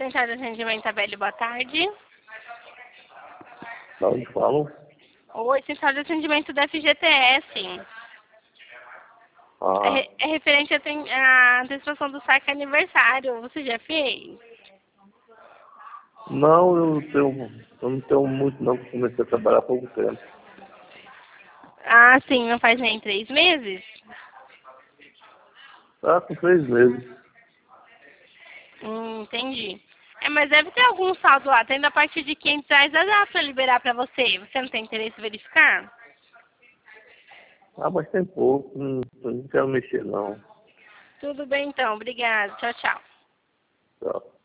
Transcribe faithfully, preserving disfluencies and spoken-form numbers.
Central de Atendimento Abelho, boa tarde. Da onde falam? Oi, Central de Atendimento da F G T S. Ah, É, re- é referente à ten- à antecipação do saque aniversário. Você já fez? não, eu, tenho, eu não tenho muito não, porque comecei a trabalhar há pouco tempo. Ah, sim, não faz nem três meses? Tá com três meses. Hum, entendi. É, mas deve ter algum saldo lá. Tendo a partir de quinhentos reais, dá pra liberar pra você. Você não tem interesse em verificar? Ah, mas tem pouco, não, não quero mexer não. Tudo bem, então. Obrigada. Tchau, tchau. Tchau.